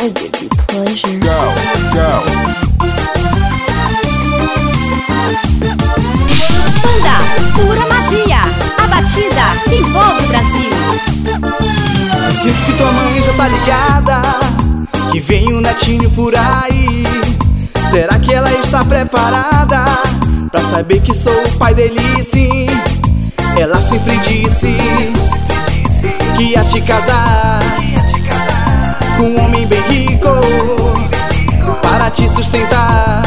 I give you pleasure. Banda Pura Magia, a batida que envolve o Brasil. Sinto que tua mãe já tá ligada, que vem um netinho por aí. Será que ela está preparada pra saber que sou o pai dele, sim? Ela sempre disse que ia te casar com um homem bem rico para te sustentar.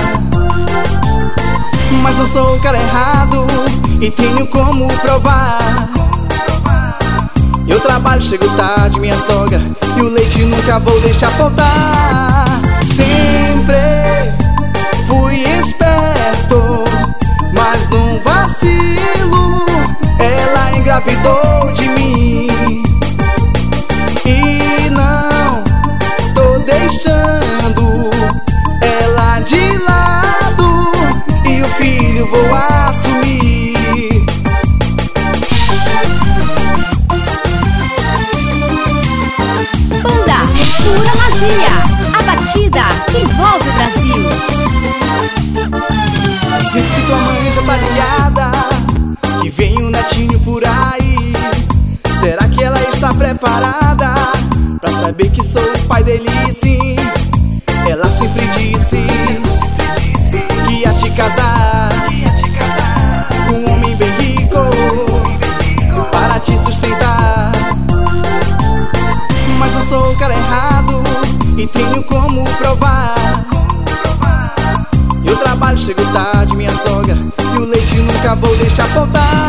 Mas não sou o cara errado e tenho como provar. Eu trabalho, chego tarde, minha sogra, e o leite nunca vou deixar faltar. Sempre fui esperto, mas num vacilo ela engravidou de mim. E não tô deixando ela de lado, e o filho vou assumir. Banda Pura Magia, a batida que envolve o Brasil. Sinto que tua mãe já tá ligada, que vem um netinho por aí. Será que ela está preparada pra saber que sou o pai dele, sim? Ela sempre disse que ia te casar com um homem bem rico para te sustentar. Mas não sou o cara errado e tenho como provar. Eu trabalho, chego tarde, minha sogra, e o leite nunca vou deixar faltar.